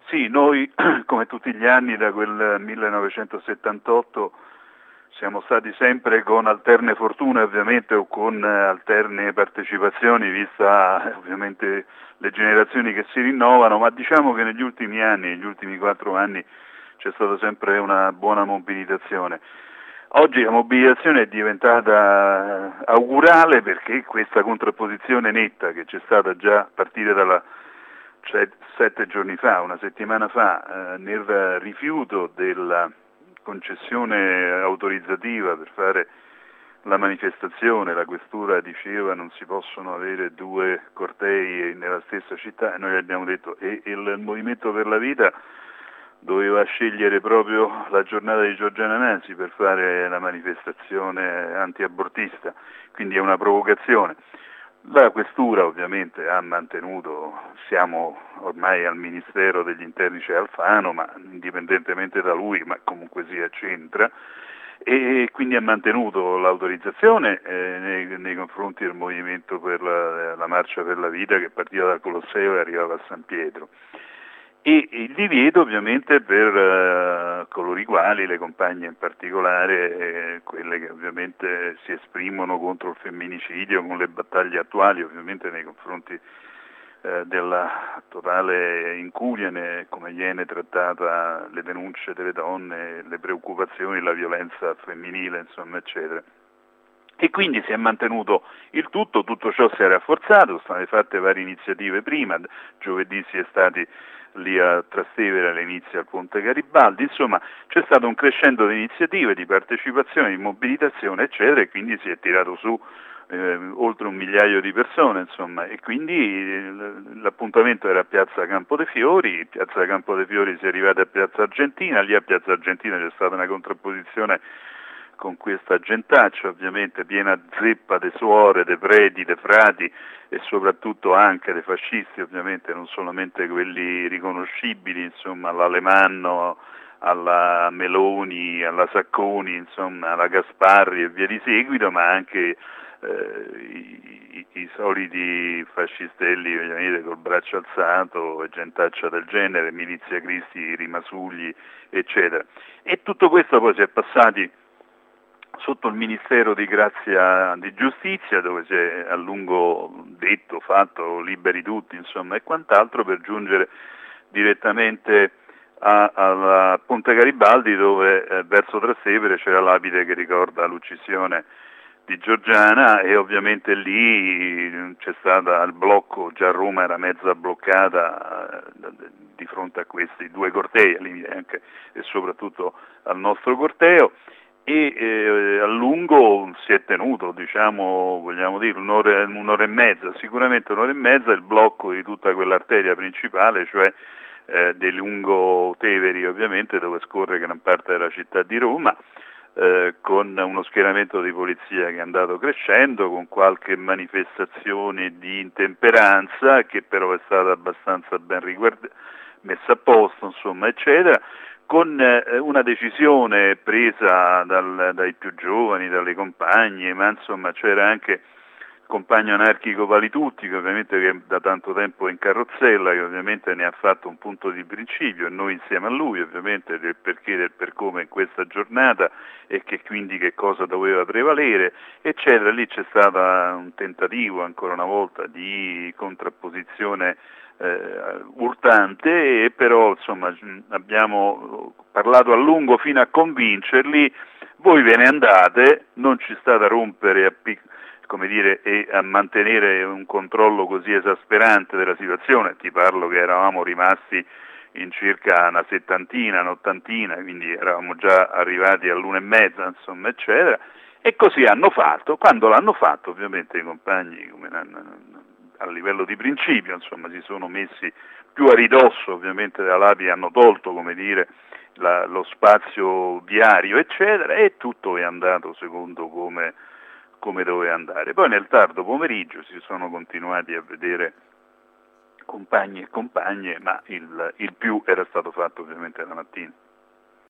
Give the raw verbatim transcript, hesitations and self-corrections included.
Sì, noi come tutti gli anni da quel millenovecentosettantotto siamo stati sempre con alterne fortune ovviamente o con alterne partecipazioni, vista ovviamente le generazioni che si rinnovano, ma diciamo che negli ultimi anni, negli ultimi quattro anni c'è stata sempre una buona mobilitazione. Oggi la mobilitazione è diventata augurale perché questa contrapposizione netta che c'è stata già a partire dalla cioè sette giorni fa, una settimana fa, eh, nel rifiuto della concessione autorizzativa per fare la manifestazione, la questura diceva non si possono avere due cortei nella stessa città e noi abbiamo detto e il Movimento per la Vita doveva scegliere proprio la giornata di Giorgiana Nansi per fare la manifestazione antiabortista, quindi è una provocazione. La questura ovviamente ha mantenuto, siamo ormai al Ministero degli Interni c'è Alfano, ma indipendentemente da lui, ma comunque sia c'entra, e quindi ha mantenuto l'autorizzazione eh, nei, nei confronti del Movimento per la, la Marcia per la Vita che partiva dal Colosseo e arrivava a San Pietro. E il divieto ovviamente per uh, coloro i quali, le compagne in particolare, eh, quelle che ovviamente si esprimono contro il femminicidio con le battaglie attuali ovviamente nei confronti eh, della totale incuria, né, come viene trattata le denunce delle donne, le preoccupazioni, la violenza femminile, insomma, eccetera. E quindi si è mantenuto il tutto, tutto ciò si è rafforzato, sono state fatte varie iniziative prima, giovedì si è stati lì a Trastevere all'inizio al Ponte Garibaldi, insomma c'è stato un crescendo di iniziative, di partecipazione, di mobilitazione eccetera e quindi si è tirato su eh, oltre un migliaio di persone insomma e quindi eh, l'appuntamento era a Piazza Campo dei Fiori, Piazza Campo dei Fiori si è arrivati a Piazza Argentina, lì a Piazza Argentina c'è stata una contrapposizione con questa gentaccia ovviamente piena zeppa de suore, de preti, de frati e soprattutto anche dei fascisti ovviamente, non solamente quelli riconoscibili, insomma all'Alemanno, alla Meloni, alla Sacconi, insomma alla Gasparri e via di seguito, ma anche eh, i, i, i soliti fascistelli ovviamente col braccio alzato e gentaccia del genere, Milizia Cristi, Rimasugli, eccetera. E tutto questo poi si è passati sotto il Ministero di Grazia di Giustizia, dove si è a lungo detto, fatto, liberi tutti, insomma, e quant'altro, per giungere direttamente a, a Ponte Garibaldi, dove eh, verso Trastevere c'è la lapide che ricorda l'uccisione di Giorgiana e ovviamente lì c'è stata il blocco, già Roma era mezza bloccata eh, di fronte a questi due cortei, anche e soprattutto al nostro corteo. E eh, a lungo si è tenuto, diciamo, vogliamo dire, un'ora, un'ora e mezza, sicuramente un'ora e mezza il blocco di tutta quell'arteria principale, cioè eh, dei Lungo Teveri ovviamente, dove scorre gran parte della città di Roma, eh, con uno schieramento di polizia che è andato crescendo, con qualche manifestazione di intemperanza che però è stata abbastanza ben riguarda- messa a posto, insomma, eccetera, con eh, una decisione presa dal, dai più giovani, dalle compagne, ma insomma c'era anche il compagno anarchico Palitutti, che ovviamente che da tanto tempo è in carrozzella, che ovviamente ne ha fatto un punto di principio, e noi insieme a lui ovviamente del perché e del per come in questa giornata e che quindi che cosa doveva prevalere, eccetera. Lì c'è stato un tentativo ancora una volta di contrapposizione Eh, urtante e però insomma abbiamo parlato a lungo fino a convincerli, voi ve ne andate, non ci state a rompere a pic- come dire, e a mantenere un controllo così esasperante della situazione, ti parlo che eravamo rimasti in circa una settantina, un'ottantina, quindi eravamo già arrivati all'una e mezza, insomma, eccetera, e così hanno fatto. Quando l'hanno fatto ovviamente i compagni come a livello di principio, insomma, si sono messi più a ridosso ovviamente della lapide, hanno tolto, come dire, la, lo spazio viario, eccetera, e tutto è andato secondo come, come doveva andare. Poi nel tardo pomeriggio si sono continuati a vedere compagni e compagne, ma il, il più era stato fatto ovviamente la mattina.